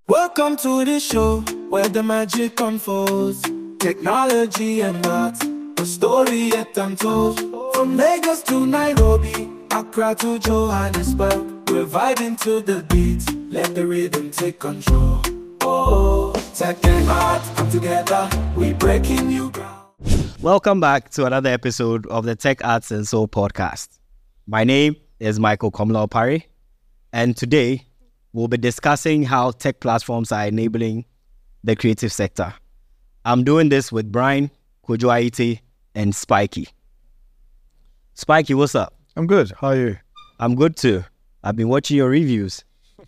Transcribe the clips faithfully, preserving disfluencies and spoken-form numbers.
Welcome to the show where the magic unfolds. Technology and art, the story yet untold. From Lagos to Nairobi, Accra to Johannesburg, we're vibing to the beat. Let the rhythm take control. Oh, tech and art come together, we breaking new ground. Welcome back to another episode of the Tech Arts and Soul podcast. My name is Michael Komla-Opare, and today we'll be discussing how tech platforms are enabling the creative sector. I'm doing this with Brian, Kojo Aite, and Spiky. Spiky, what's up? I'm good. How are you? I'm good too. I've been watching your reviews.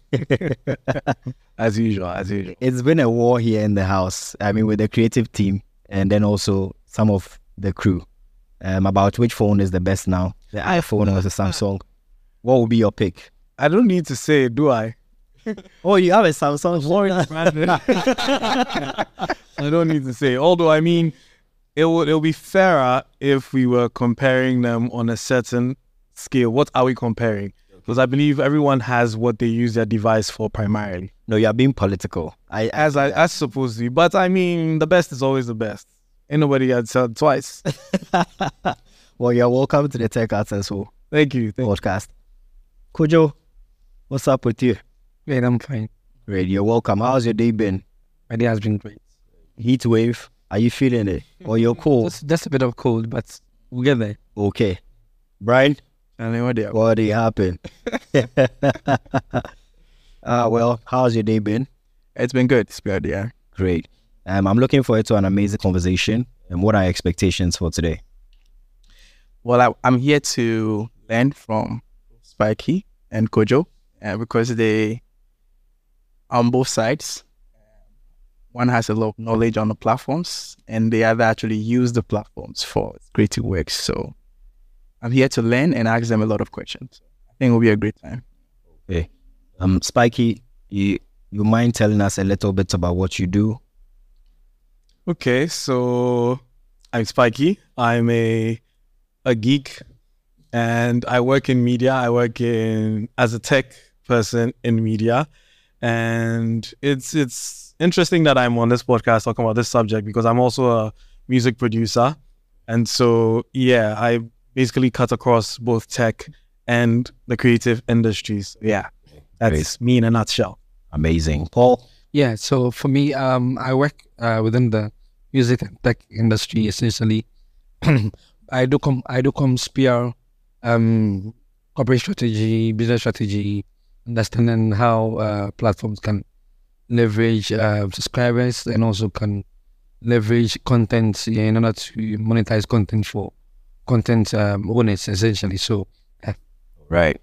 As usual, as usual. It's been a war here in the house. I mean, with the creative team and then also some of the crew um, about which phone is the best now, the iPhone or the Samsung. What will be your pick? I don't need to say it, do I? Oh, you have a Samsung phone? I don't need to say it. Although, I mean, it would it'll be fairer if we were comparing them on a certain scale. What are we comparing? Because I believe everyone has what they use their device for primarily. No, you're being political. I As I as supposed to be. But I mean, the best is always the best. Ain't nobody had said twice. Well, you're welcome to the Tech Arts and Soul Thank you. Thank podcast. Kojo, what's up with you? Great, I'm fine. Great, you're welcome. How's your day been? My day has been great. Heat wave, are you feeling it? Or you're cold? Just, just a bit of cold, but we'll get there. Okay. Brian, you. What do what did happen? uh, well, how's your day been? It's been good. It's good, yeah. Great. Um, I'm looking forward to an amazing conversation. And what are your expectations for today? Well, I, I'm here to learn from Spiky and Kojo uh, because they, on both sides, one has a lot of knowledge on the platforms and the other actually use the platforms for creative work. So I'm here to learn and ask them a lot of questions. I think it will be a great time. Okay. Um, Spiky, you, you mind telling us a little bit about what you do? Okay, so I'm Spiky. I'm a a geek and I work in media. I work in as a tech person in media. And it's it's interesting that I'm on this podcast talking about this subject because I'm also a music producer. And so, yeah, I basically cut across both tech and the creative industries. Yeah, that's Great. me in a nutshell. Amazing. Paul? Yeah, so for me, um, I work uh, within the music and tech industry essentially. I do come, I do come spear um, corporate strategy, business strategy, understanding how uh, platforms can leverage uh, subscribers and also can leverage content in order to monetize content for content um, owners essentially. So, yeah. Right.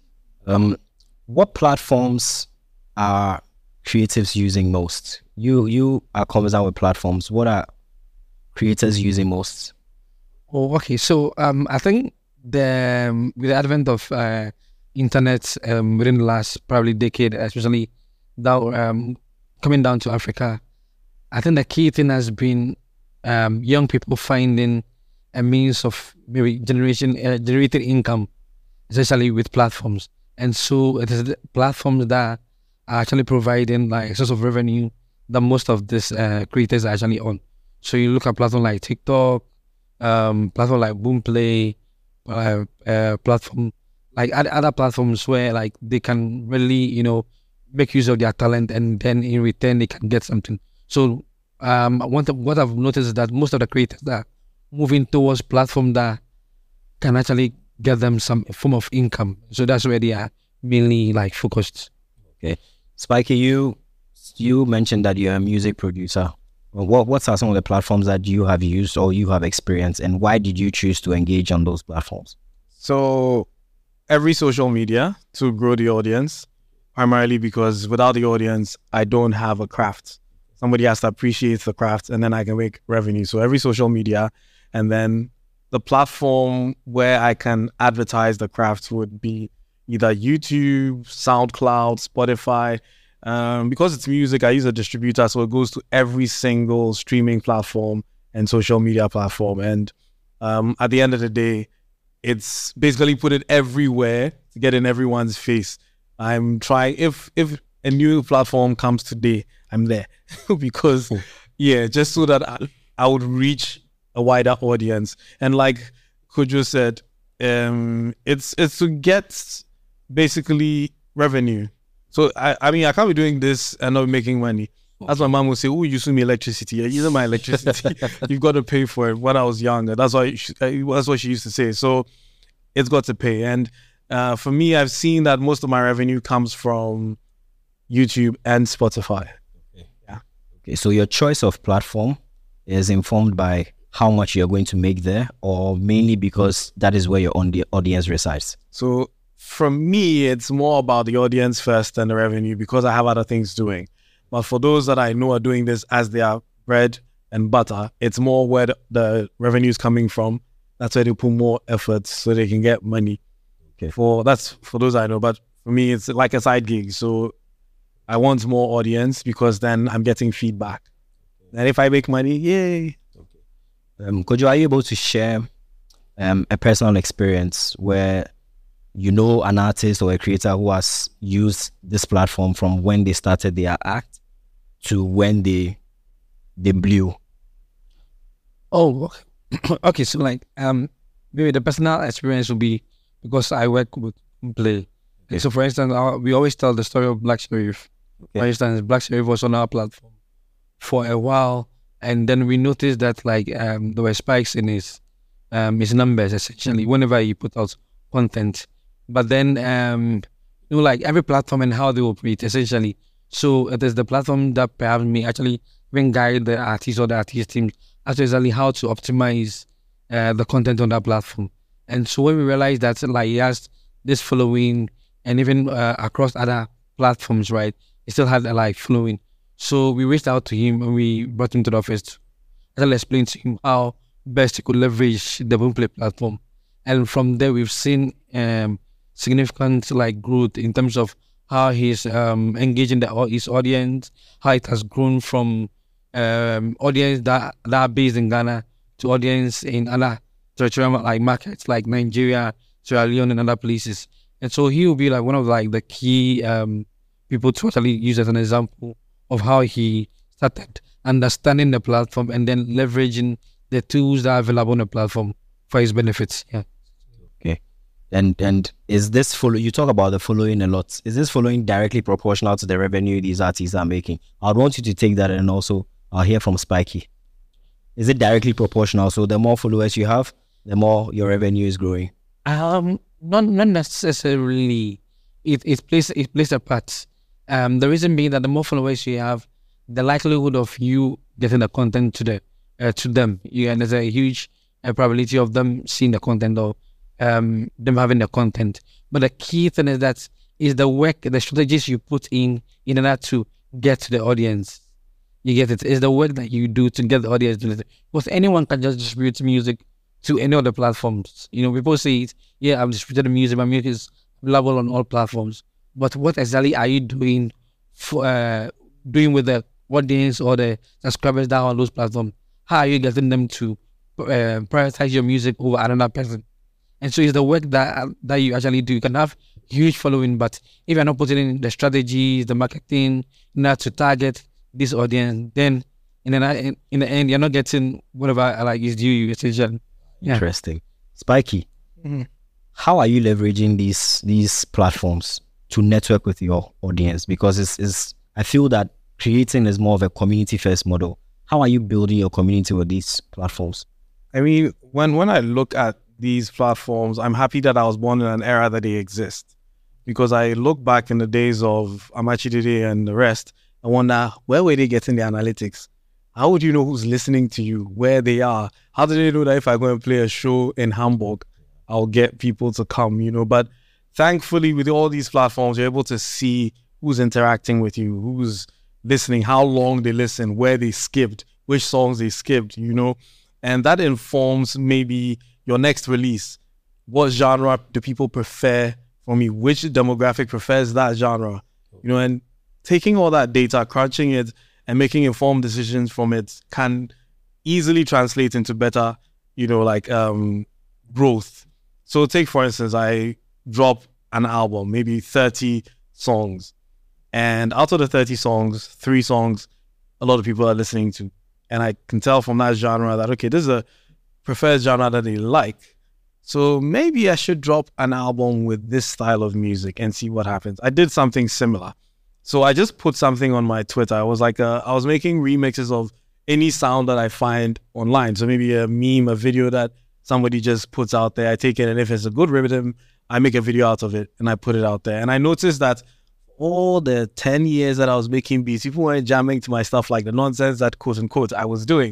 Um, what platforms are creatives using most? You you are conversant with platforms. What are creators using most? Oh, okay. So um, I think the um, with the advent of uh, internet um, within the last probably decade, especially down um, coming down to Africa, I think the key thing has been um, young people finding a means of maybe generation uh, generated income, especially with platforms. And so it is the platforms that are actually providing like a source of revenue that most of these uh, creators are actually on. So you look at platforms like TikTok, um, platform like Boomplay, uh, uh, platform like other, other platforms where like they can really, you know, make use of their talent and then in return they can get something. So um, one th- what I've noticed is that most of the creators that are moving towards platform that can actually get them some form of income. So that's where they are mainly like focused. Okay. Spiky, you you mentioned that you're a music producer. Well, what what are some of the platforms that you have used or you have experienced, and why did you choose to engage on those platforms? So every social media to grow the audience, primarily because without the audience, I don't have a craft. Somebody has to appreciate the craft and then I can make revenue. So every social media, and then the platform where I can advertise the craft would be either YouTube, SoundCloud, Spotify. Um, because it's music, I use a distributor, so it goes to every single streaming platform and social media platform. And um, at the end of the day, it's basically put it everywhere to get in everyone's face. I'm trying, if if a new platform comes today, I'm there. Because, yeah, just so that I, I would reach a wider audience. And like Kojo said, um, it's it's to get basically revenue. So, I, I mean, I can't be doing this and not making money. As my mom would say, oh, you using me electricity. You're using my electricity. You've got to pay for it. When I was younger, that's why she, that's what she used to say. So it's got to pay. And uh, for me, I've seen that most of my revenue comes from YouTube and Spotify. Okay. Yeah. Okay. So your choice of platform is informed by how much you're going to make there, or mainly because that is where your on the audience resides? So for me, it's more about the audience first than the revenue, because I have other things doing. But for those that I know are doing this as their bread and butter, it's more where the, the revenue is coming from. That's where they put more efforts so they can get money. Okay. For that's for those I know. But for me, it's like a side gig. So I want more audience, because then I'm getting feedback. And if I make money, yay. Okay. Um, Kojo, are you able to share um, a personal experience where you know an artist or a creator who has used this platform from when they started their act to when they they blew? Oh, okay. Okay, so like um maybe the personal experience will be because I work with Play. Okay. So for instance, our, we always tell the story of Black Sherif. Okay. For instance, Black Sherif was on our platform for a while, and then we noticed that like um there were spikes in his um his numbers essentially whenever he put out content. But then um you know, like every platform and how they operate essentially. So it is the platform that perhaps may actually even guide the artist or the artist team as to exactly how to optimize uh, the content on that platform. And so when we realized that like he has this following, and even uh, across other platforms, right, he still had a like following. So we reached out to him and we brought him to the office to actually explain to him how best he could leverage the Boomplay platform. And from there, we've seen um, significant like growth in terms of how he's um, engaging the, his audience, how it has grown from um, audience that, that are based in Ghana to audience in other territorial like markets like Nigeria, Sierra Leone, and other places. And so he will be like one of like the key um, people to actually use as an example of how he started understanding the platform and then leveraging the tools that are available on the platform for his benefits. Yeah. Okay. And and is this follow? You talk about the following a lot. Is this following directly proportional to the revenue these artists are making? I'd want you to take that, and also I'll hear from Spiky. Is it directly proportional? So the more followers you have, the more your revenue is growing. Um, not not necessarily. It it plays it plays a part. Um, the reason being that the more followers you have, the likelihood of you getting the content to the uh, to them, yeah, and there's a huge uh, probability of them seeing the content or um them having the content. But the key thing is that is the work, the strategies you put in in order to get to the audience. You get it? It's the work that you do to get the audience to listen. Because anyone can just distribute music to any other platforms. You know, people say, it, yeah, I've distributed music, my music is available on all platforms. But what exactly are you doing for uh, doing with the audience or the subscribers that are on those platforms? How are you getting them to uh, prioritize your music over another person? And so it's the work that that you actually do. You can have huge following, but if you're not putting in the strategies, the marketing, not to target this audience, then in the, in the end, you're not getting whatever like is due you essentially. Yeah. Interesting. Spiky, Mm-hmm. how are you leveraging these these platforms to network with your audience? Because it's, it's I feel that creating is more of a community first model. How are you building your community with these platforms? I mean, when when I look at these platforms, I'm happy that I was born in an era that they exist. Because I look back in the days of Amachidede and the rest, I wonder, where were they getting the analytics? How would you know who's listening to you, where they are? How do they know that if I go and play a show in Hamburg, I'll get people to come, you know? But thankfully, with all these platforms, you're able to see who's interacting with you, who's listening, how long they listen, where they skipped, which songs they skipped, you know? And that informs maybe your next release. What genre do people prefer from you? Which demographic prefers that genre? You know, and taking all that data, crunching it, and making informed decisions from it can easily translate into better, you know, like um, growth. So take, for instance, I drop an album, maybe thirty songs. And out of the thirty songs, three songs, a lot of people are listening to. And I can tell from that genre that, okay, this is a preferred genre that they like. So maybe I should drop an album with this style of music and see what happens. I did something similar. So I just put something on my Twitter. I was like, uh, I was making remixes of any sound that I find online. So maybe a meme, a video that somebody just puts out there. I take it, and if it's a good rhythm, I make a video out of it and I put it out there. And I noticed that all the ten years that I was making beats, people weren't jamming to my stuff like the nonsense that quote unquote I was doing.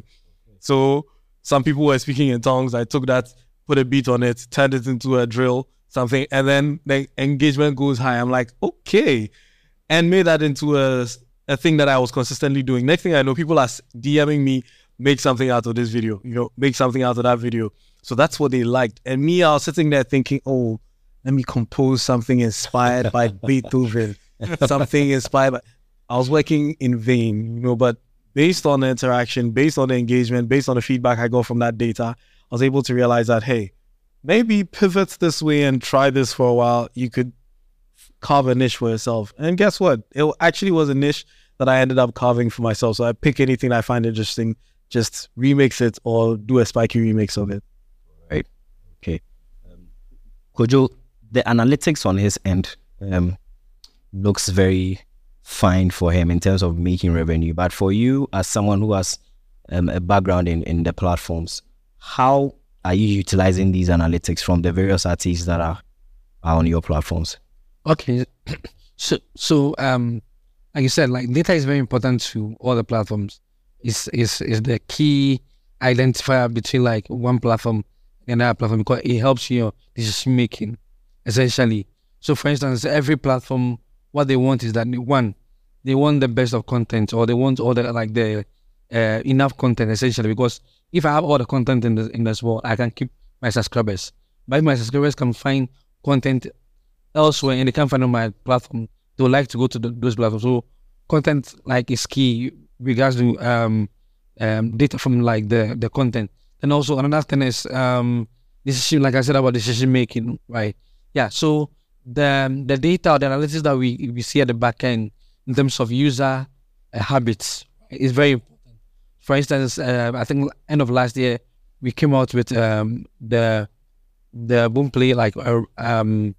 So some people were speaking in tongues. I took that, put a beat on it, turned it into a drill, something, and then the engagement goes high. I'm like, okay. And made that into a, a thing that I was consistently doing. Next thing I know, people are DMing me, make something out of this video, you know, make something out of that video. So that's what they liked. And me, I was sitting there thinking, oh, let me compose something inspired by Beethoven, something inspired by... I was working in vain, you know, but based on the interaction, based on the engagement, based on the feedback I got from that data, I was able to realize that, hey, maybe pivot this way and try this for a while. You could carve a niche for yourself. And guess what? It actually was a niche that I ended up carving for myself. So I pick anything I find interesting, just remix it or do a spiky remix of it. Right. Okay. Um, Kojo, the analytics on his end um, looks very fine for him in terms of making revenue. But for you, as someone who has um, a background in, in the platforms, how are you utilizing these analytics from the various artists that are, are on your platforms? Okay, so so um, like you said, like data is very important to all the platforms. Is is is the key identifier between like one platform and another platform, because it helps your decision making essentially. So, for instance, every platform, what they want is that one, they want the best of content, or they want all the like the uh, enough content essentially. Because if I have all the content in the in this world, I can keep my subscribers. But if my subscribers can find content elsewhere and they can't find on my platform, they would like to go to the, those platforms. So content like is key regards to um, um, data from like the, the content. And also another thing is um, decision, like I said about decision making, right? Yeah, so the the data, the analysis that we, we see at the back end in terms of user uh, habits is very important. For instance, uh, I think end of last year, we came out with um, the the Boomplay, like uh, um,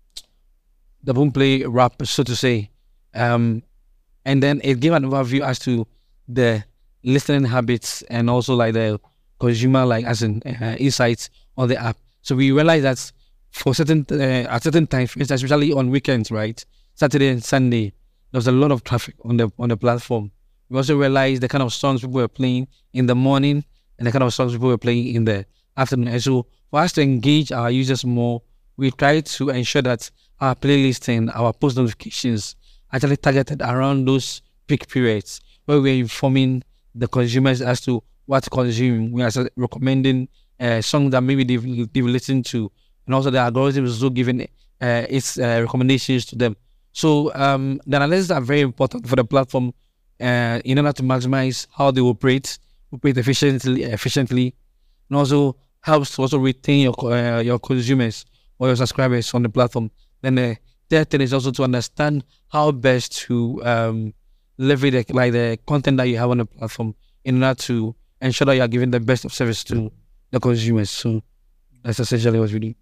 the Boomplay rap, so to say, um, and then it gave an overview as to the listening habits and also like the consumer, like as in uh, insights on the app. So we realized that for certain uh, at certain times, for instance, especially on weekends, right, Saturday and Sunday, there was a lot of traffic on the on the platform. We also realized the kind of songs people were playing in the morning and the kind of songs people were playing in the afternoon. And so for us to engage our users more, we try to ensure that our playlist and our post notifications actually targeted around those peak periods where we're informing the consumers as to what to consume. We are recommending uh, songs that maybe they've, they've listened to, and also the algorithm is also giving uh, its uh, recommendations to them. So um, the analysis are very important for the platform uh, in order to maximize how they operate, operate efficiently, efficiently, and also helps to also retain your uh, your consumers or your subscribers on the platform. Then the third thing is also to understand how best to um, leverage the, like the content that you have on the platform in order to ensure that you are giving the best of service to the consumers. So that's essentially what we do.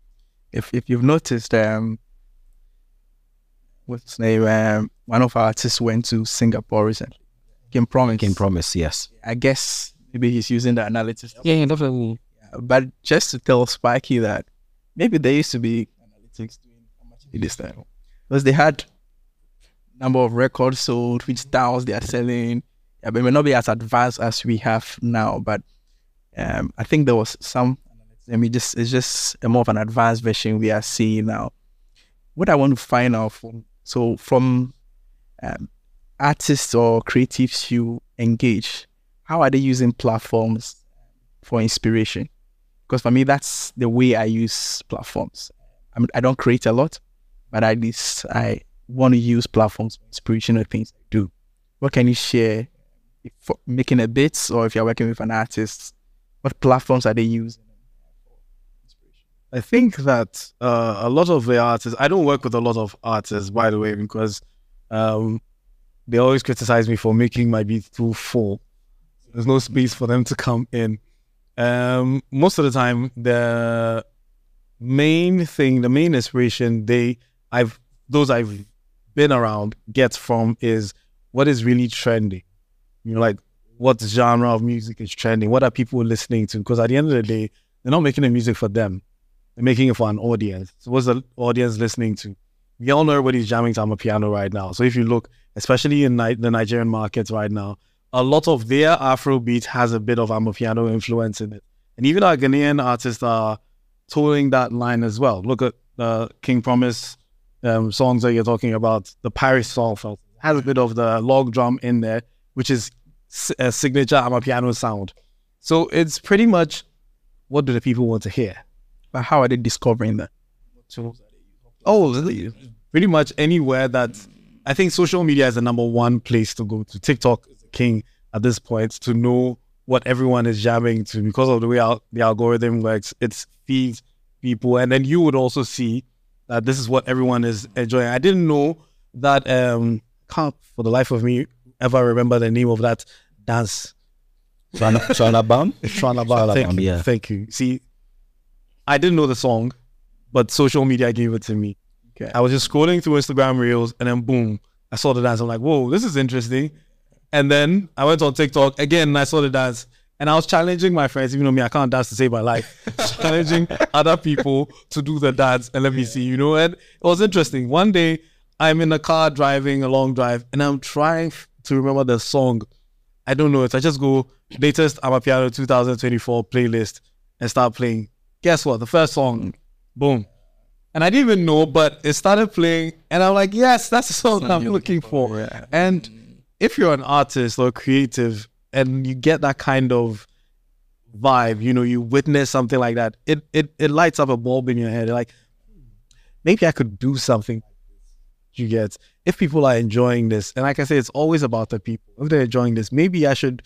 If if you've noticed, um, what's his name? Um, one of our artists went to Singapore recently. King Promise. King Promise, yes. I guess maybe he's using the analytics. Yeah, yeah, definitely. Yeah, but just to tell Spiky that maybe there used to be analytics doing how much it is time, because they had number of records sold, which styles they are selling. Yeah, but it may not be as advanced as we have now. But um, I think there was some. I mean, just it's just a more of an advanced version we are seeing now. What I want to find out from so from um, artists or creatives you engage, how are they using platforms for inspiration? Because for me, that's the way I use platforms. I mean, I don't create a lot, but at least I want to use platforms for inspirational things I do. What can you share? If for making a bit, or if you're working with an artist, what platforms are they using? I think that uh, a lot of the artists, I don't work with a lot of artists, by the way, because Um, they always criticize me for making my beats too full. There's no space for them to come in. Um, most of the time, the main thing, the main inspiration they, I've, those I've been around gets from is what is really trending. You know, like what genre of music is trending? What are people listening to? Because at the end of the day, they're not making the music for them. They're making it for an audience. So what's the audience listening to? We all know everybody's jamming to Amapiano right now. So if you look, especially in Ni- the Nigerian markets right now, a lot of their Afrobeat has a bit of Amapiano influence in it. And even our Ghanaian artists are towing that line as well. Look at the King Promise um, songs that you're talking about. The Paris song has a bit of the log drum in there, which is a signature Amapiano sound. So it's pretty much, what do the people want to hear? But how are they discovering that? Oh, pretty much anywhere that, I think social media is the number one place to go to. TikTok is the king at this point to know what everyone is jamming to because of the way our, the algorithm works. It feeds people. And then you would also see that this is what everyone is enjoying. I didn't know that, um, can't for the life of me ever remember the name of that dance. Shana Bam? Shana Bam, thank you. Yeah. Thank you. See, I didn't know the song, but social media gave it to me. Okay. I was just scrolling through Instagram Reels and then boom, I saw the dance. I'm like, whoa, this is interesting. And then I went on TikTok again and I saw the dance and I was challenging my friends, even though me, I can't dance to save my life, challenging other people to do the dance and let me see, you know, and it was interesting. One day I'm in a car driving a long drive and I'm trying to remember the song. I don't know it. I just go latest Amapiano twenty twenty-four playlist and start playing. Guess what? The first song, boom. And I didn't even know, but it started playing and I'm like, yes, that's the song I'm looking for. Yeah. And if you're an artist or creative and you get that kind of vibe, you know, you witness something like that, it it, it lights up a bulb in your head. You're like, maybe I could do something. You get, if people are enjoying this, and like I say, it's always about the people. If they're enjoying this, maybe I should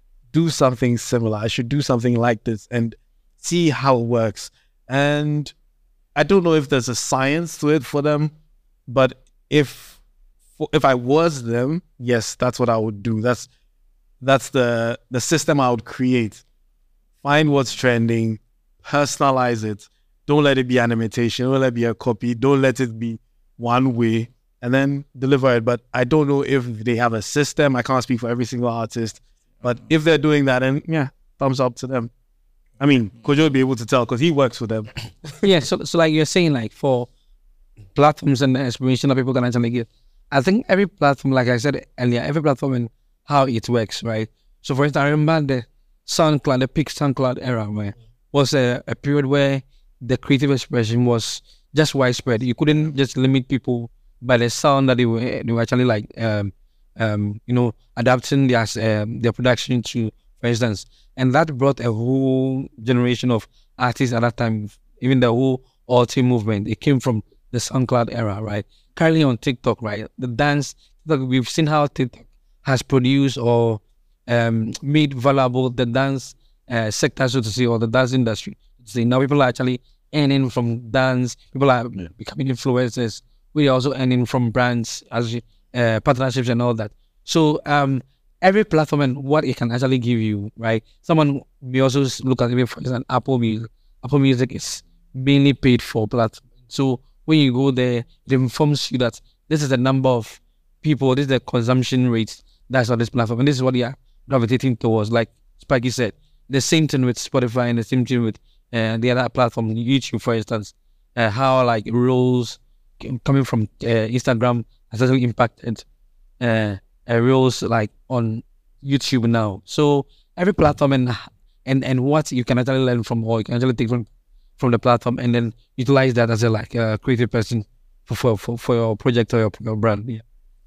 do something similar. I should do something like this and see how it works. And I don't know if there's a science to it for them, but if if I was them, yes, that's what I would do. That's that's the the system I would create. Find what's trending, personalize it. Don't let it be an imitation. Don't let it be a copy. Don't let it be one way, and then deliver it. But I don't know if they have a system. I can't speak for every single artist, but if they're doing that, and yeah, thumbs up to them. I mean, Kojo will be able to tell because he works with them. Yeah, so so like you're saying, like for platforms and the inspiration that people can actually get, I think every platform, like I said earlier, every platform and how it works, right? So for instance, I remember the SoundCloud, the peak SoundCloud era, right, was a, a period where the creative expression was just widespread. You couldn't just limit people by the sound that they were they were actually like um um you know adapting their um, their production to, for instance, and that brought a whole generation of artists at that time, even the whole alt movement. It came from the SoundCloud era, right? Currently on TikTok, right, the dance, look, we've seen how TikTok has produced or um made valuable the dance uh, sector, so to say, or the dance industry. See, now people are actually earning from dance. People are yeah. becoming influencers. We are also earning from brands as uh, partnerships and all that. So um, every platform and what it can actually give you, right? Someone may also look at it, for example, Apple Music. Apple Music is mainly paid for platform. So when you go there, it informs you that this is the number of people, this is the consumption rate that's on this platform, and this is what they are gravitating towards. Like Spiky said, the same thing with Spotify and the same thing with uh, the other platform, YouTube, for instance. Uh, how like rules coming from uh, Instagram has actually impacted uh, uh, rules like on YouTube now. So every platform and and and what you can actually learn from, or you can actually take from from the platform, and then utilize that as a like a creative person for for for, for your project or your, your brand. Yeah.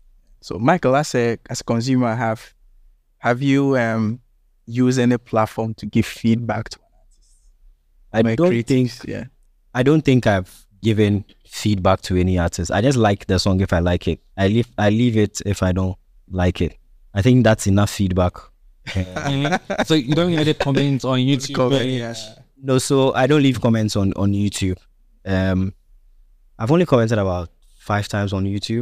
So Michael, as a as a consumer, have have you um used any platform to give feedback to an artist? I don't creatives? think Yeah. I don't think I've given feedback to any artist. I just like the song if I like it. I leave I leave it if I don't like it. I think that's enough feedback. So you don't edit comments on YouTube? Yes. No, so I don't leave comments on, on YouTube. Um, I've only commented about five times on YouTube.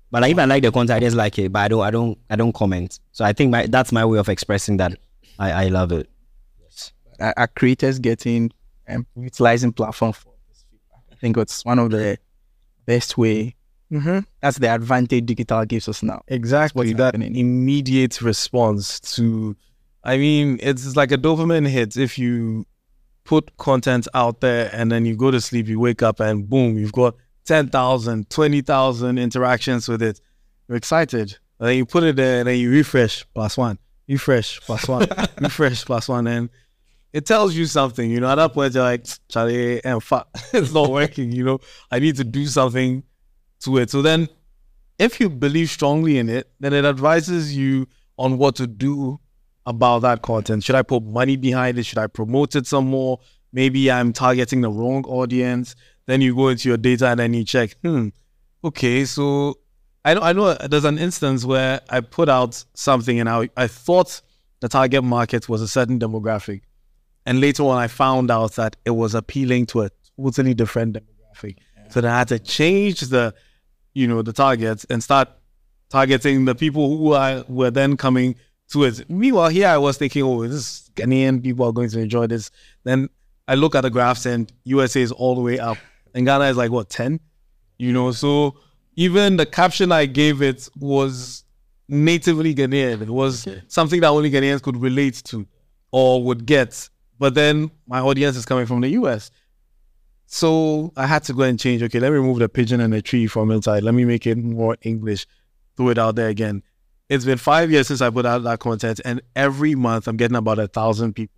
But like, if I like the content, I just like it, but I don't, I don't, I don't comment. So I think my, that's my way of expressing that I, I love it. Are, are creators getting um, utilizing platform for this feedback? I think it's one of the best way. Mm-hmm. That's the advantage digital gives us now. Exactly, What's that happening. immediate response to, I mean, it's like a dopamine hit. If you put content out there and then you go to sleep, you wake up and boom, you've got ten thousand, twenty thousand interactions with it. You're excited. And then you put it there and then you refresh, plus one, refresh, plus one, refresh, plus one. And it tells you something, you know, at that point you're like, Charlie, and fuck, it's not working, you know, I need to do something to it. So then if you believe strongly in it, then it advises you on what to do about that content. Should I put money behind it? Should I promote it some more? Maybe I'm targeting the wrong audience. Then you go into your data and then you check, hmm, okay, so I know, I know there's an instance where I put out something and I, I thought the target market was a certain demographic. And later on, I found out that it was appealing to a totally different demographic. Yeah. So then I had to change the, you know, the targets and start targeting the people who are, were then coming to it. Meanwhile, here I was thinking, oh, this Ghanaian people are going to enjoy this. Then I look at the graphs and U S A is all the way up. And Ghana is like, what, ten? You know, so even the caption I gave it was natively Ghanaian. It was okay. Something that only Ghanaians could relate to or would get. But then my audience is coming from the U S. So I had to go and change. Okay, let me remove the pigeon and the tree from inside. Let me make it more English. Throw it out there again. It's been five years since I put out that content. And every month I'm getting about a thousand people.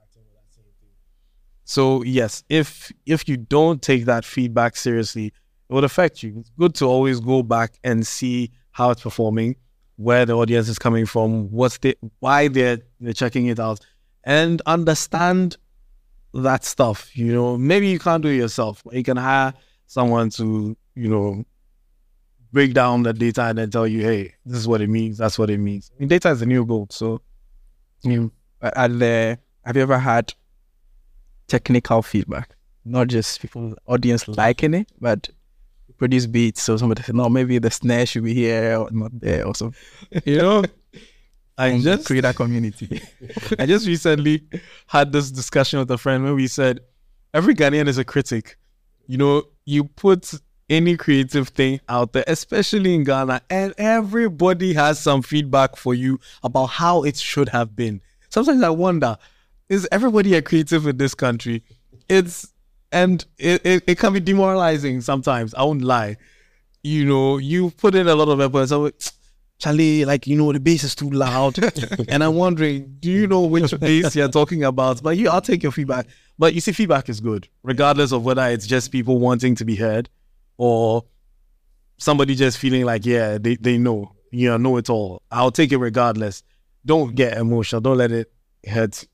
So yes, if if you don't take that feedback seriously, it would affect you. It's good to always go back and see how it's performing, where the audience is coming from, what's the why they're they're checking it out, and understand that stuff. You know, maybe you can't do it yourself, but you can hire someone to, you know, break down the data and then tell you, hey, this is what it means, that's what it means. I mean, data is the new gold. So, you at the have you ever had technical feedback, not just people, audience liking it, but produce beats, so somebody said, no, maybe the snare should be here or not there or something. You know, I just create a community. I just recently had this discussion with a friend where we said, every Ghanaian is a critic. You know, you put any creative thing out there, especially in Ghana, and everybody has some feedback for you about how it should have been. Sometimes I wonder, is everybody a creative in this country? It's and it, it, it can be demoralizing sometimes. I won't lie. You know, you put in a lot of effort. So, Charlie, like, you know, the bass is too loud. And I'm wondering, do you know which bass you're talking about? But you, I'll take your feedback. But you see, feedback is good, regardless of whether it's just people wanting to be heard or somebody just feeling like, yeah, they, they know, you know, know it all. I'll take it regardless. Don't get emotional. Don't let it hurt.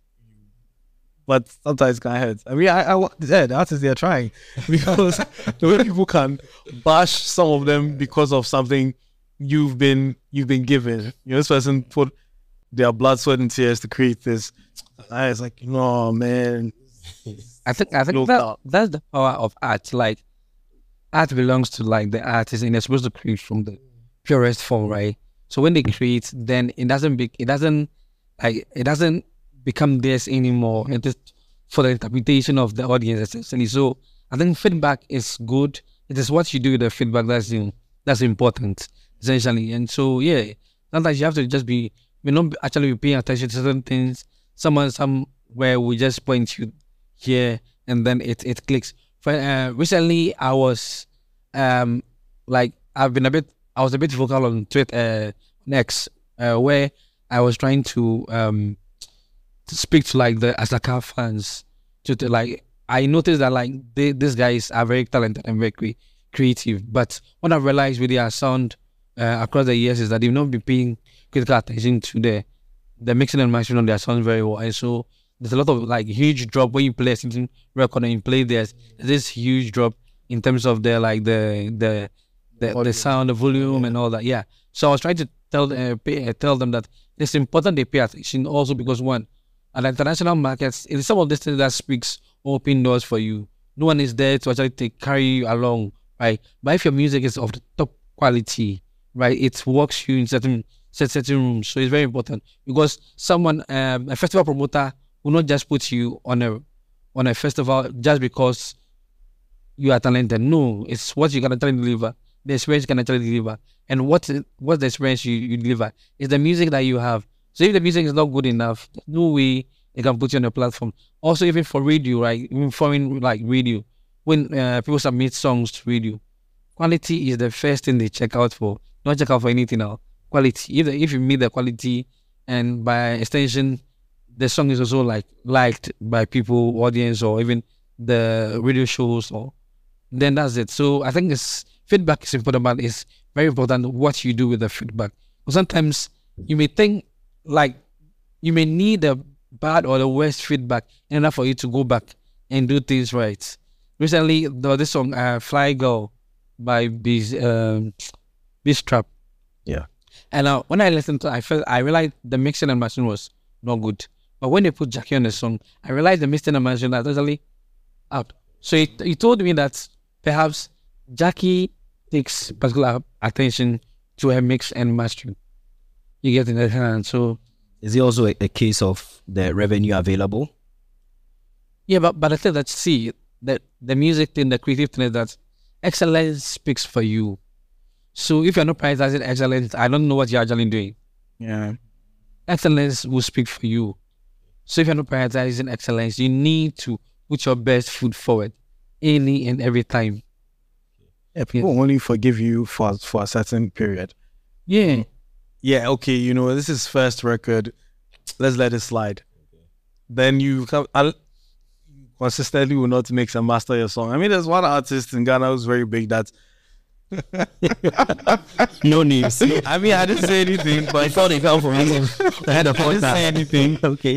But sometimes it can hurt. I mean, I, I yeah, the artists, they're trying, because the way people can bash some of them because of something you've been you've been given. You know, this person put their blood, sweat, and tears to create this. I was like, no, man. I think I think that, that's the power of art. Like, art belongs to like the artist, and they're supposed to create from the purest form, right? So when they create, then it doesn't be it doesn't like it doesn't. become theirs anymore. It is for the interpretation of the audience, essentially. So I think feedback is good. It is what you do with the feedback that's in, that's important, essentially. And so yeah, sometimes you have to just be we not actually be paying attention to certain things. Someone somewhere we just point you here and then it it clicks. For, uh, recently I was um like I've been a bit I was a bit vocal on Twitter uh, next uh, where I was trying to um to speak to like the Asaka fans, to, to like I noticed that like they, these guys are very talented and very cre- creative, but what I realized with their sound uh, across the years is that they've not been paying critical attention to the the mixing and mastering on their sound very well, and so there's a lot of like huge drop when you play a certain record and you play this this huge drop in terms of the like the the the, the sound, the volume, yeah. and all that. Yeah, so I was trying to tell uh, pay, uh, tell them that it's important they pay attention also because one. And international markets, it is some of this things that speaks open doors for you. No one is there to actually take, carry you along, right? But if your music is of the top quality, right? It works you in certain certain rooms. So it's very important because someone, um, a festival promoter, will not just put you on a on a festival just because you are talented. No, it's what you can actually deliver, the experience you can actually deliver, and what what's the experience you, you deliver. It's the music that you have. So if the music is not good enough, no way they can put you on a platform. Also, even for radio, right? Even foreign like radio, when uh, people submit songs to radio, quality is the first thing they check out for. Not check out for anything else. Quality. If if you meet the quality, and by extension, the song is also like liked by people, audience, or even the radio shows, or then that's it. So I think this feedback is important, but it's very important what you do with the feedback. Because sometimes you may think like you may need the bad or the worst feedback in order for you to go back and do things right. Recently, the this song uh, "Fly Girl" by Biz um, Biztrap. Yeah. And uh, when I listened to it, I felt I realized the mixing and mastering was not good. But when they put Jackie on the song, I realized the mixing and mastering are totally out. So he, he told me that perhaps Jackie takes particular attention to her mix and mastering. You get in that hand. So is it also a, a case of the revenue available? yeah, but but I think that see that the music thing, the creative thing is that excellence speaks for you. So if you're not prioritizing excellence, I don't know what you're actually doing. Yeah. Excellence will speak for you. So if you're not prioritizing excellence, you need to put your best foot forward any and every time. Yeah, people only forgive you for for a certain period. Yeah. Yeah, okay, you know, this is first record. Let's let it slide. Then you come, I'll, consistently will not mix and master your song. I mean, there's one artist in Ghana who's very big that. No news. I mean, I didn't say anything, but I thought they fell for me. I had a I didn't say anything. Okay.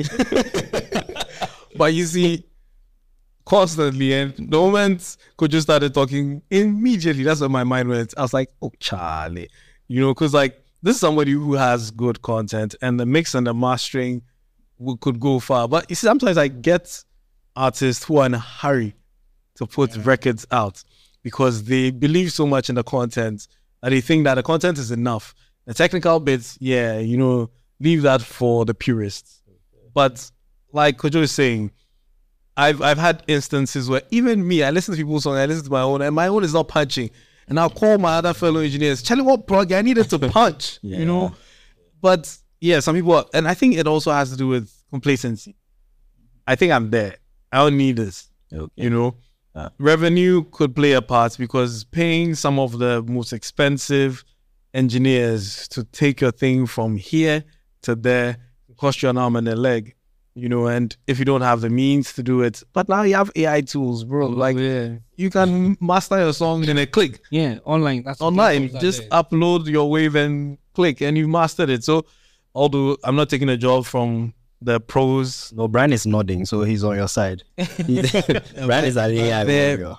But you see, constantly, and the moment Kojo started talking, immediately, that's where my mind went. I was like, oh, Charlie. You know, because like, this is somebody who has good content, and the mix and the mastering w- could go far. But you see, sometimes I get artists who are in a hurry to put yeah. records out because they believe so much in the content that they think that the content is enough. The technical bits, yeah, you know, leave that for the purists. Okay. But like Kojo is saying, I've I've had instances where even me, I listen to people's songs, I listen to my own, and my own is not punching. And I'll call my other fellow engineers, Charlie, what plug? I needed to punch, yeah. you know? But yeah, some people, are, and I think it also has to do with complacency. I think I'm there. I don't need this, okay. you know? Uh, Revenue could play a part because paying some of the most expensive engineers to take your thing from here to there cost you an arm and a leg. You know, and if you don't have the means to do it, but now you have A I tools, bro. Like, yeah. you can master your song in a click. Yeah, online. That's online. Just upload your wave and click, and you mastered it. So, although I'm not taking a job from the pros. No, Brian is nodding, so he's on your side. Brian is an A I. The,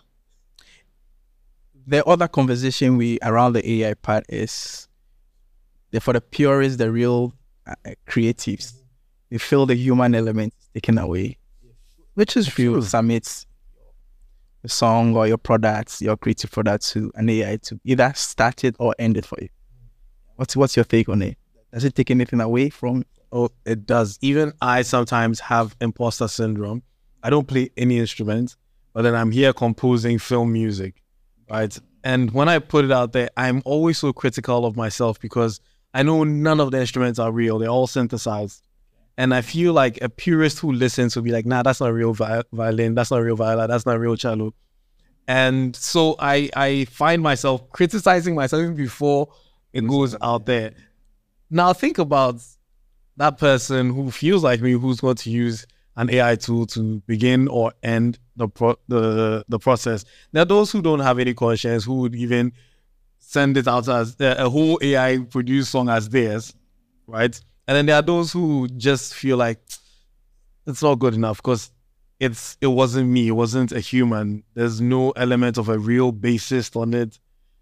the other conversation we around the A I part is the, for the purists, the real uh, creatives. They feel the human element is taken away, which is true. Submit the song or your products, your creative products to an A I to either start it or end it for you. What's what's your take on it? Does it take anything away from? Oh, it does. Even I sometimes have imposter syndrome. I don't play any instrument, but then I'm here composing film music, right? And when I put it out there, I'm always so critical of myself because I know none of the instruments are real. They're all synthesized. And I feel like a purist who listens will be like, nah, that's not real vi- violin. That's not real viola. That's not real cello. And so I, I find myself criticizing myself even before it goes out there. Now think about that person who feels like me, who's going to use an A I tool to begin or end the pro- the the process. There are those who don't have any conscience, who would even send it out as uh, a whole A I produced song as theirs, right? And then there are those who just feel like it's not good enough because it's it wasn't me, it wasn't a human. There's no element of a real bassist on it.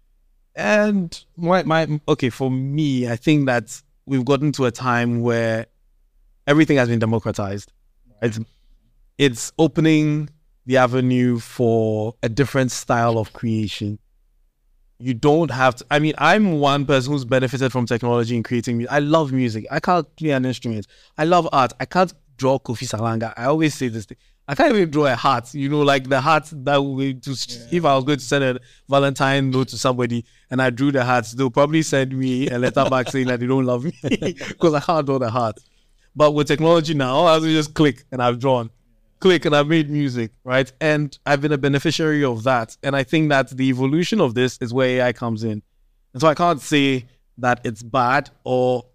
And my my okay, for me, I think that we've gotten to a time where everything has been democratized. It's it's opening the avenue for a different style of creation. you don't have to. I mean, I'm one person who's benefited from technology in creating music. I love music. I can't play an instrument. I love art. I can't draw Kofi Salanga. I always say this thing. I can't even draw a heart, you know, like the heart that way to, yeah. If I was going to send a Valentine note to somebody and I drew the hearts, they'll probably send me a letter back saying that they don't love me because I can't draw the heart. But with technology now, all I have to just click and I've drawn, click and I've made music, right? And I've been a beneficiary of that. And I think that the evolution of this is where A I comes in. And so I can't say that it's bad or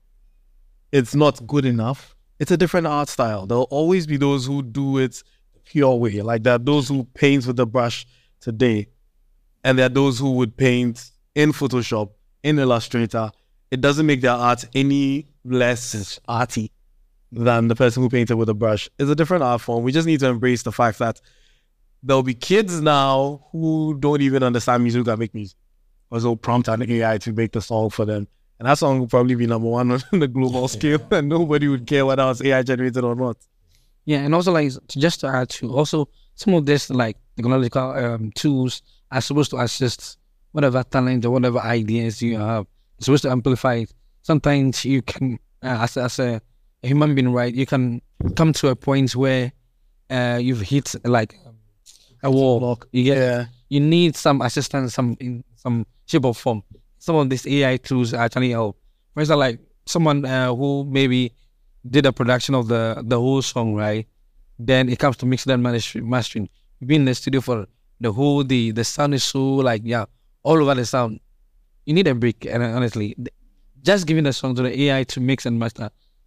it's not good enough. It's a different art style. There'll always be those who do it pure way, like there are those who paint with the brush today, and there are those who would paint in Photoshop, in Illustrator. It doesn't make their art any less arty than the person who painted with a brush. It's a different art form. We just need to embrace the fact that there'll be kids now who don't even understand music and make music, or so prompt an A I to make the song for them. And that song will probably be number one on the global scale, and nobody would care whether it's A I generated or not. Yeah, and also like just to add to also some of this like technological um, tools are supposed to assist whatever talent or whatever ideas you have. It's supposed to amplify it. Sometimes you can, uh, as as a, a human being, right? You can come to a point where uh, you've hit like a wall. You get, yeah. You need some assistance, some in some shape or form. Some of these A I tools actually help. For instance, like someone uh, who maybe did a production of the the whole song, right? Then it comes to mixing and mastering. You've been in the studio for the whole, the the sound is so like, yeah, all over the sound. You need a break, and honestly, just giving the song to the A I to mix and master,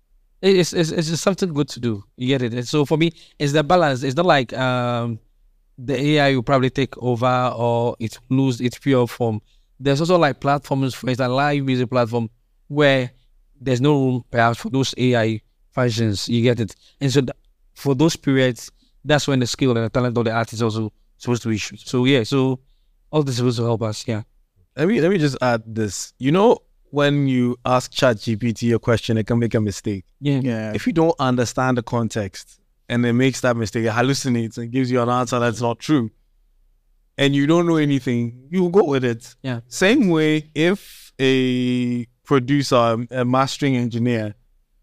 it's it's, it's just something good to do. You get it? And so for me, it's the balance. It's not like um, the A I will probably take over or it lose its pure form. There's also like platforms, for instance, live music platform where there's no room perhaps for those A I functions. You get it? And so th- for those periods, that's when the skill and the talent of the artist is also supposed to be issued. So yeah, so all this is supposed to help us. Yeah. Let me let me just add this. You know, when you ask ChatGPT a question, it can make a mistake. Yeah. Yeah. If you don't understand the context and it makes that mistake, it hallucinates and gives you an answer that's not true, and you don't know anything, you go with it. Yeah. Same way, if a producer, a mastering engineer,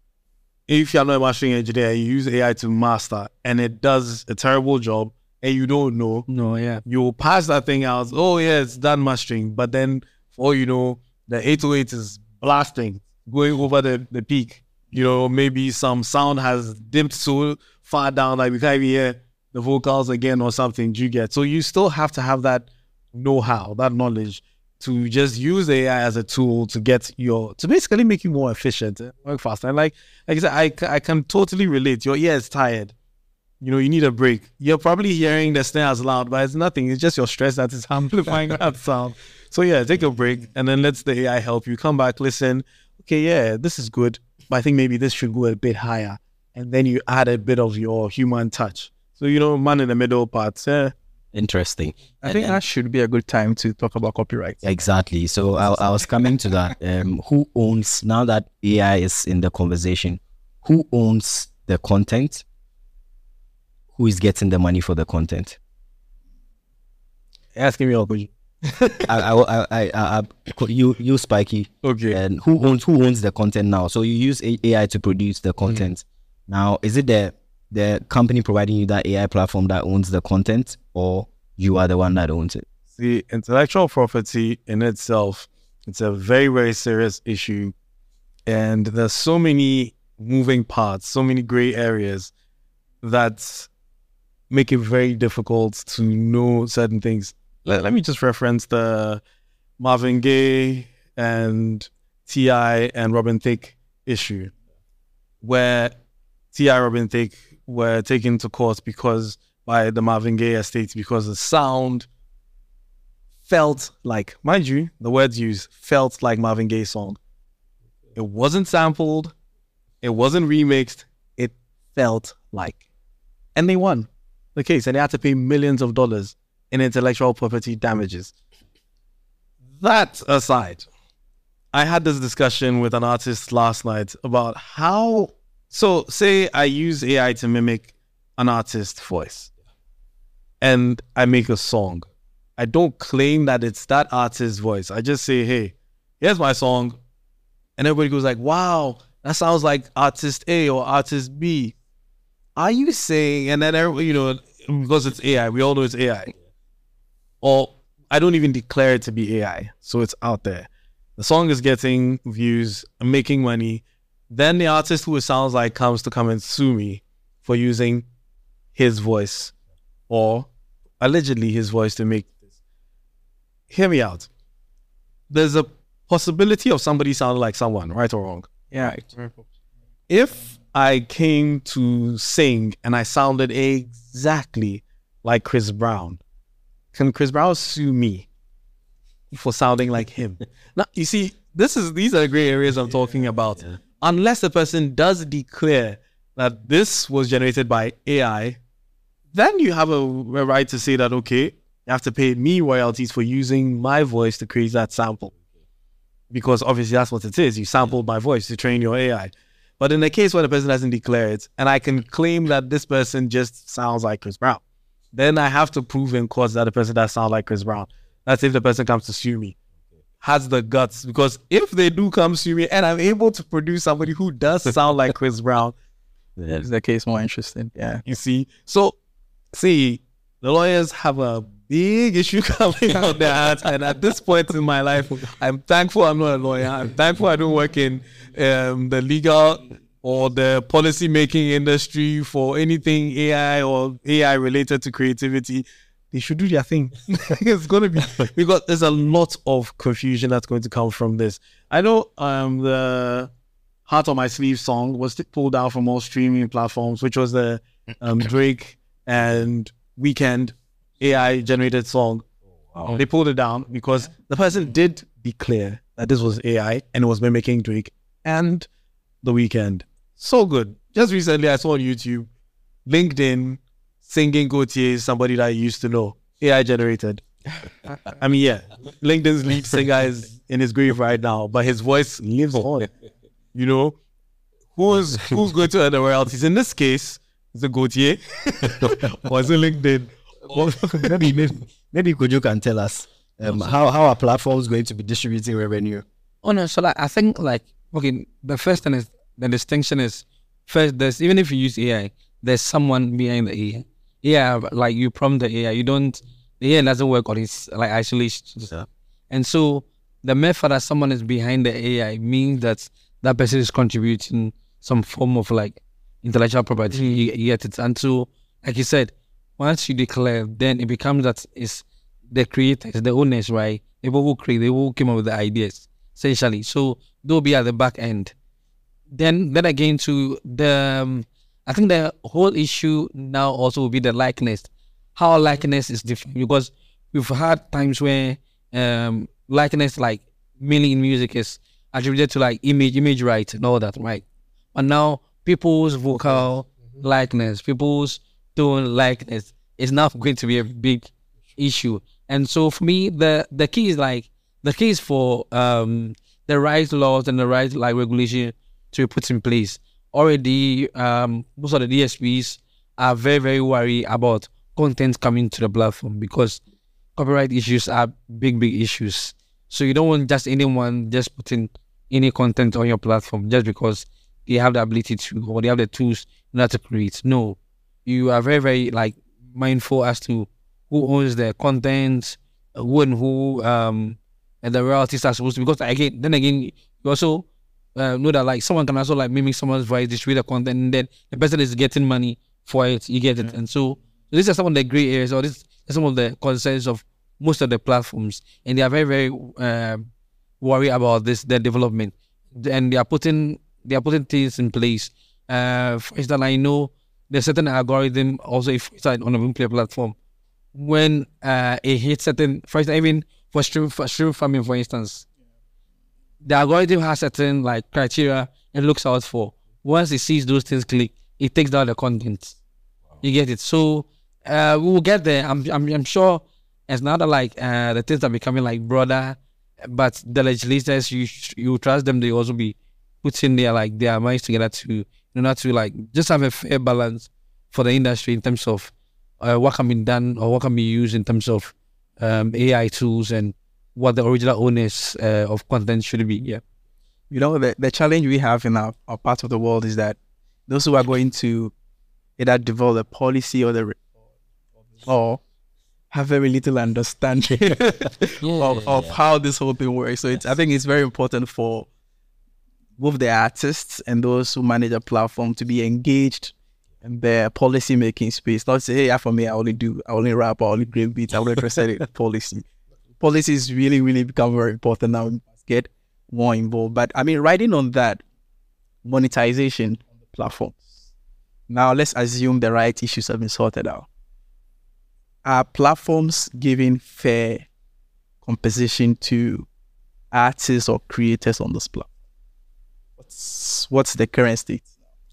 if you're not a mastering engineer, you use A I to master and it does a terrible job and you don't know, No, yeah. you'll pass that thing out. Oh, yeah, it's done mastering. But then, for all you know, the eight oh eight is blasting, going over the, the peak. You know, maybe some sound has dipped so far down that we can't even hear the vocals again or something. Do you get? So you still have to have that know-how, that knowledge, to just use A I as a tool to get your, to basically make you more efficient, work faster. And like, like I said, I, I can totally relate. Your ear is tired. You know, you need a break. You're probably hearing the snare as loud, but it's nothing. It's just your stress that is amplifying that sound. So yeah, take a break and then let the A I help you. Come back, listen. Okay, yeah, this is good, but I think maybe this should go a bit higher. And then you add a bit of your human touch. So, you know, man in the middle parts. Yeah. Interesting. I And- think and- that should be a good time to talk about copyright. Exactly. So I, I was coming to that. Um, who owns, now that A I is in the conversation, who owns the content? Who is getting the money for the content? Asking me a question. I, I, I, I, I, you, you, Spiky. Okay. And who owns who owns the content now? So you use A I to produce the content. Mm-hmm. Now, is it the the company providing you that A I platform that owns the content, or you are the one that owns it? See, intellectual property in itself, it's a very, very serious issue. And there's so many moving parts, so many gray areas that make it very difficult to know certain things. Let, let me just reference the Marvin Gaye and T I and Robin Thicke issue, where T I Robin Thicke were taken to court because by the Marvin Gaye estate because the sound felt like, mind you, the words used felt like Marvin Gaye's song. It wasn't sampled, it wasn't remixed, it felt like. And they won the case and they had to pay millions of dollars in intellectual property damages. That aside, I had this discussion with an artist last night about how, so say I use A I to mimic an artist's voice and I make a song. I don't claim that it's that artist's voice. I just say, hey, here's my song. And everybody goes like, wow, that sounds like artist A or artist B. Are you saying, and then everybody, you know, because it's A I, we all know it's A I. Or I don't even declare it to be A I. So it's out there. The song is getting views, making money. Then the artist who it sounds like comes to come and sue me for using his voice or allegedly his voice to make this. Hear me out. There's a possibility of somebody sounding like someone, right or wrong? Yeah. If I came to sing and I sounded exactly like Chris Brown, can Chris Brown sue me for sounding like him? Now, you see, this is these are the gray areas I'm talking about. Yeah. Unless the person does declare that this was generated by A I, then you have a, a right to say that, okay, you have to pay me royalties for using my voice to create that sample. Because obviously that's what it is. You sampled my voice to train your A I. But in the case where the person hasn't declared, and I can claim that this person just sounds like Chris Brown, then I have to prove in court that the person does sound like Chris Brown. That's if the person comes to sue me, has the guts. Because if they do come sue me and I'm able to produce somebody who does sound like Chris Brown, that's the case more interesting. Yeah. You see? So, see, the lawyers have a big issue coming out their hands. And at this point in my life, I'm thankful I'm not a lawyer. I'm thankful I don't work in um, the legal or the policy making industry for anything A I or A I related to creativity. They should do their thing. It's going to be, because there's a lot of confusion that's going to come from this. I know um, the Heart on My Sleeve song was pulled down from all streaming platforms, which was the um, Drake and Weeknd A I generated song. Wow. They pulled it down because the person did declare that this was A I and it was mimicking Drake and The Weeknd. So good. Just recently I saw on YouTube, LinkedIn singing Gautier is somebody that I used to know. A I generated. I mean, yeah, LinkedIn's lead singer is in his grave right now, but his voice lives on. You know, who's who's going to earn the royalties? In this case, is it Gautier or is it LinkedIn? maybe maybe maybe Kojo can tell us um, how how are platforms going to be distributing revenue? Oh no, so like I think like okay, the first thing is the distinction is first. There's even if you use A I, there's someone behind the A I. Yeah, like you prompt the A I, you don't. The A I doesn't work on its like isolation. Yeah. And so the method that someone is behind the A I means that that person is contributing some form of like intellectual property. Mm. You, you get it, and so like you said. Once you declare, then it becomes that it's the creators, the owners, right? The people who create, they who came up with the ideas, essentially. So they'll be at the back end. Then, then again, to the, um, I think the whole issue now also will be the likeness. How likeness is different because we've had times where um, likeness, like mainly in music, is attributed to like image, image rights and all that, right? But now people's vocal mm-hmm. likeness, people's tone likeness is now going to be a big issue. And so for me, the the key is like the key is for um the right laws and the right like regulation to be put in place. Already um most of the D S Ps are very, very worried about content coming to the platform because copyright issues are big, big issues. So you don't want just anyone just putting any content on your platform just because they have the ability to or they have the tools in order to create. No. You are very, very like mindful as to who owns the content, who and who, um, and the royalties are supposed to. Because again, then again, you also uh, know that like someone can also like mimic someone's voice, distribute the content, and then the person is getting money for it. You get it, yeah. And so, so these are some of the gray areas, or this are some of the concerns of most of the platforms, and they are very, very uh, worried about this their development, and they are putting they are putting things in place. Uh, for instance, I know. There's certain algorithm also if it's on a Boomplay platform. When uh, it hits certain, for instance, even for stream, for stream farming, for instance, the algorithm has certain like criteria it looks out for. Once it sees those things click, it takes down the content. Wow. You get it. So uh, we will get there. I'm, I'm, I'm sure it's not like uh, the things are becoming like broader, but the legislators, you you trust them, they also be putting their like their minds together to. You know, to like just have a fair balance for the industry in terms of uh, what can be done or what can be used in terms of um, A I tools and what the original owners uh, of content should be. Yeah. You know, the, the challenge we have in our, our part of the world is that those who are going to either develop the policy or the or have very little understanding yeah, of, of yeah. how this whole thing works. So it's, I think it's very important for both the artists and those who manage a platform to be engaged in their policy making space. Not say, hey, yeah, for me, I only do, I only rap, I only create beats, I only interested in policy. Policy is really, really become very important now. We must get more involved. But I mean, riding on that, monetization on the platform. Now let's assume the right issues have been sorted out. Are platforms giving fair compensation to artists or creators on this platform? What's what's the current state?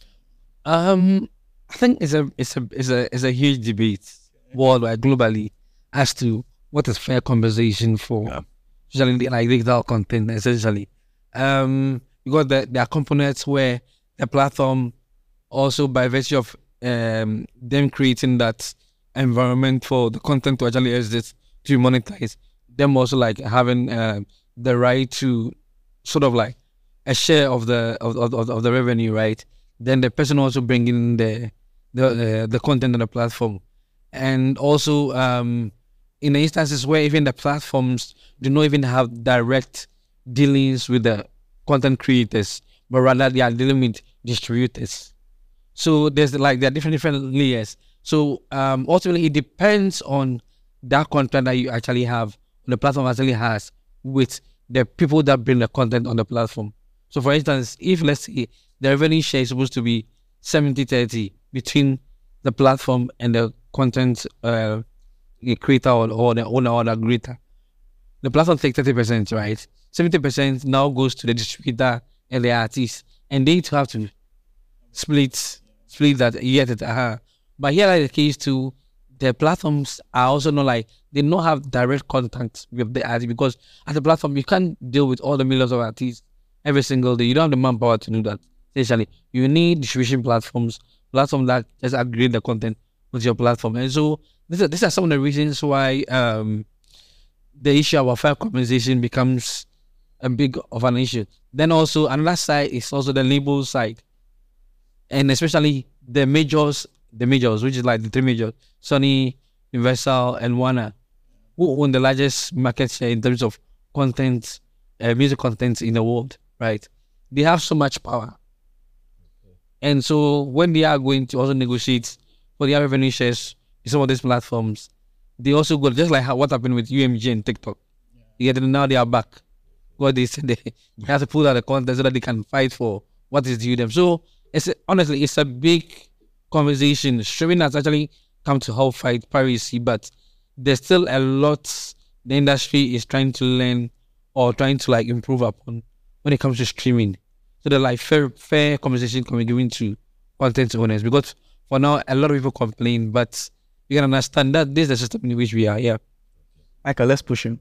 Um, I think it's a it's a it's a it's a huge debate worldwide, globally, as to what is fair compensation for, Yeah. especially like digital content. Essentially, um, because there there are components where the platform also, by virtue of um them creating that environment for the content to actually exist, to monetize, them also like having uh, the right to sort of like a share of the of, of, of the revenue, right? Then the person also bringing the the uh, the content on the platform, and also um, in the instances where even the platforms do not even have direct dealings with the content creators, but rather they are dealing with distributors. So there's like there are different different layers. So um, ultimately, it depends on that content that you actually have, the platform actually has, with the people that bring the content on the platform. So for instance, if let's say the revenue share is supposed to be seventy thirty between the platform and the content uh, creator or, or the owner or the creator, the platform takes thirty percent, right? seventy percent now goes to the distributor and the artist, and they too have to split split that. Yet, uh-huh. But here, like the case too, the platforms are also not like, they don't have direct contact with the artist, because as a platform, you can't deal with all the millions of artists every single day. You don't have the manpower to do that. Essentially, you need distribution platforms, platforms that just aggregate the content with your platform. And so, these are, these are some of the reasons why um, the issue of fair compensation becomes a big of an issue. Then also, another side is also the label side. And especially the majors, the majors, which is like the three majors, Sony, Universal, and Warner, who own the largest market share in terms of content, uh, music content in the world, right? They have so much power. And so when they are going to also negotiate for their revenue shares in some of these platforms, they also go, just like how, what happened with U M G and TikTok. Yeah, now they are back. God, they said they, they have to pull out the content so that they can fight for what is due them. So it's a, honestly, it's a big conversation. Streaming has actually come to help fight piracy, but there's still a lot the industry is trying to learn or trying to like improve upon when it comes to streaming. So the like fair fair conversation can be given to content owners, because for now a lot of people complain, but you can understand that this is the system in which we are. Yeah. Michael, let's push him.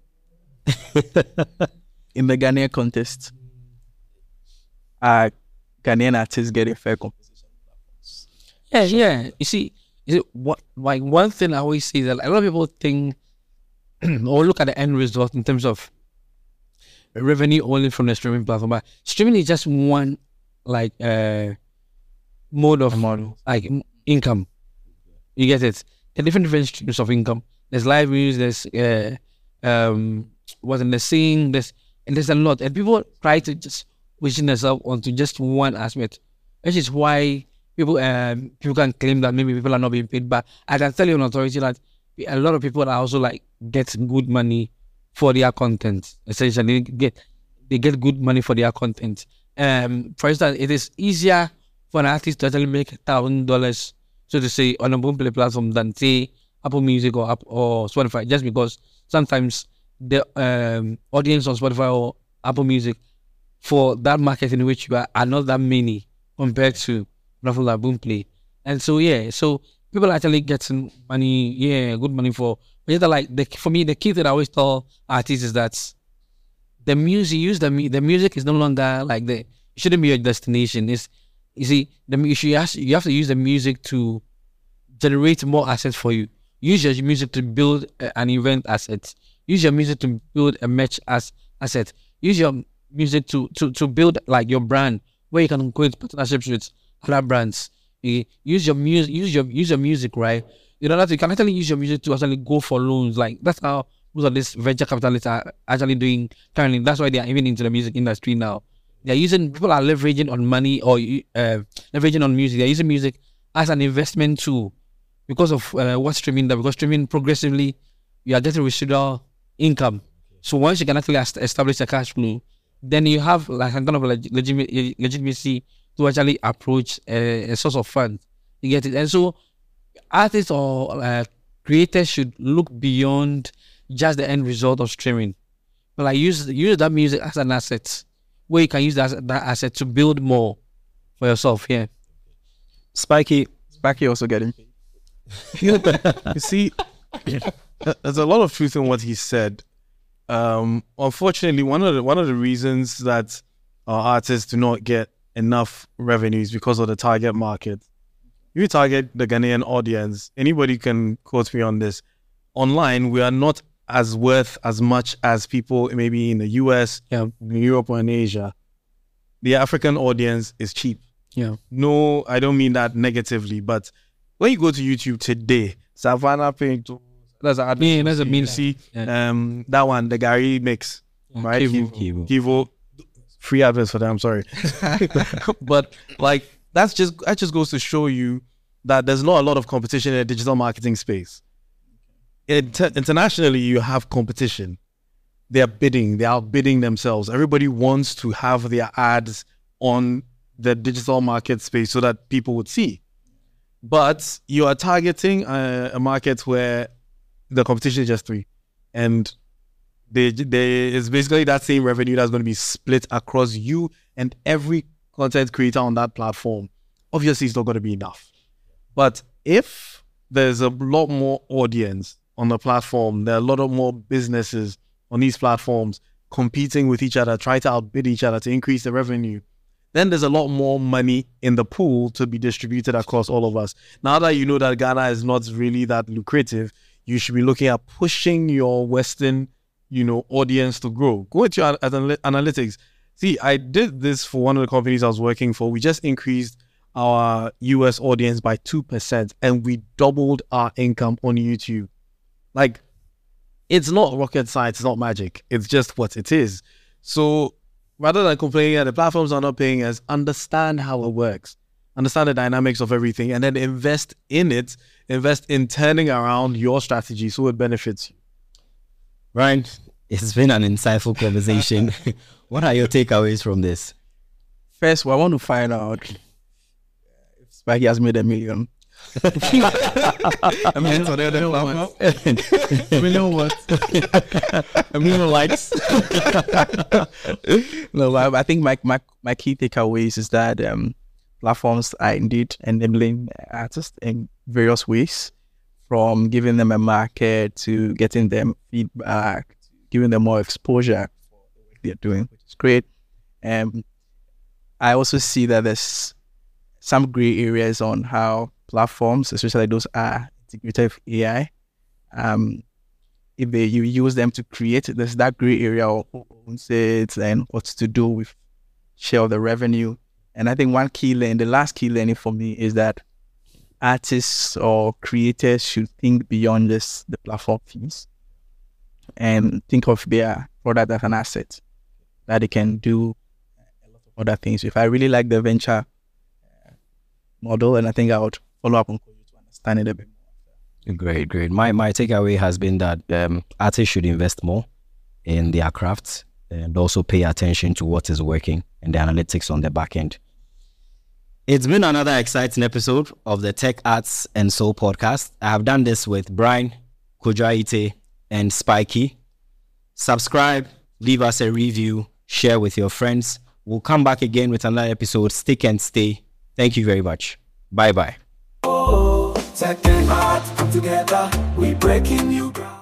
In the Ghanaian contest, are Ghanaian artists getting fair compensation? Yeah, yeah. You see, is it what like one thing I always say that a lot of people think or look at the end result in terms of revenue only from the streaming platform, but streaming is just one like uh mode of model. like m- income. You get it? There are different different streams of income. There's live music, there's uh um what's in the scene, there's and there's a lot. And people try to just pushing themselves onto just one aspect. Which is why people um people can claim that maybe people are not being paid. But I can tell you on authority that a lot of people are also like get good money for their content. Essentially, they get they get good money for their content. Um, for instance, it is easier for an artist to actually make a thousand dollars, so to say, on a Boomplay platform than say Apple Music or App or Spotify, just because sometimes the um, audience on Spotify or Apple Music for that market in which you are are not that many compared to platforms like Boomplay. And so yeah, so people are actually getting money, yeah, good money for. But yeah, like the, for me, the key that I always tell artists is that the music, use the mu- the music is no longer like the. It shouldn't be your destination. It's you see the you should you have to use the music to generate more assets for you. Use your music to build a, an event asset. Use your music to build a merch as asset. Use your music to to to build like your brand, where you can create partnerships with other brands. You use your music. Use your use your music, right? You know that you can actually use your music to actually go for loans. Like that's how most of these venture capitalists are actually doing currently. That's why they are even into the music industry now. They're using people are leveraging on money or uh, leveraging on music. They're using music as an investment tool because of uh, what streaming does. Because streaming progressively, you are getting residual income. So once you can actually establish a cash flow, then you have like a kind of leg legitimate, legitimacy to actually approach a, a source of funds. You get it? And so artists or uh, creators should look beyond just the end result of streaming. But like use use that music as an asset, where you can use that, that asset to build more for yourself. Yeah. Spiky. Spiky also getting paid. You see, there's a lot of truth in what he said. Um, unfortunately, one of the one of the reasons that our artists do not get enough revenue is because of the target market. If you target the Ghanaian audience, anybody can quote me on this. Online, we are not as worth as much as people maybe in the U S, Yeah. in Europe, or in Asia. The African audience is cheap. Yeah. No, I don't mean that negatively, but when you go to YouTube today, Savannah Pinto, that's a Yeah, that's a you mean- see yeah. um that one, the Gary mix, right? Kivu. Kivu. Kivu. Free adverts for them, I'm sorry. But like that's just that just goes to show you that there's not a lot of competition in the digital marketing space. Inter- internationally, you have competition. They're bidding, they're outbidding themselves. Everybody wants to have their ads on the digital market space so that people would see. But you are targeting a, a market where the competition is just three. And they, they, it's basically that same revenue that's going to be split across you and every content creator on that platform. Obviously, it's not going to be enough. But if there's a lot more audience on the platform, there are a lot of more businesses on these platforms competing with each other, trying to outbid each other to increase the revenue, then there's a lot more money in the pool to be distributed across all of us. Now that you know that Ghana is not really that lucrative, you should be looking at pushing your Western, you know, audience to grow. Go into your anal- analytics. See, I did this for one of the companies I was working for. We just increased our U S audience by two percent and we doubled our income on YouTube. Like, it's not rocket science, it's not magic. It's just what it is. So rather than complaining that the platforms are not paying us, understand how it works. Understand the dynamics of everything and then invest in it. Invest in turning around your strategy so it benefits you. Ryan, it's been an insightful conversation. What are your takeaways from this? First, well, I want to find out if Spiky has made a million. I mean, for the other platform. A million what? A million likes. No, I, I think my, my my key takeaways is that um, platforms are indeed enabling artists in various ways, from giving them a market to getting them feedback, to giving them more exposure for the work they're doing, which is great. Um, I also see that there's some gray areas on how platforms, especially those are integrated with A I, um, if they you use them to create, there's that gray area of who owns it and what to do with share of the revenue. And I think one key learning, the last key learning for me is that artists or creators should think beyond just the platform fees and think of their product as an asset that they can do a lot of other things. If I really like the venture model, and I think I would follow up on Kojo to understand it a bit more. Great, great. My my takeaway has been that um, artists should invest more in their crafts and also pay attention to what is working and the analytics on the back end. It's been another exciting episode of the Tech Arts and Soul podcast. I have done this with Brian, Kojo Ayite, and Spiky. Subscribe, leave us a review, share with your friends. We'll come back again with another episode. Stick and stay. Thank you very much. Bye-bye. Tech and art come together, we breaking new ground.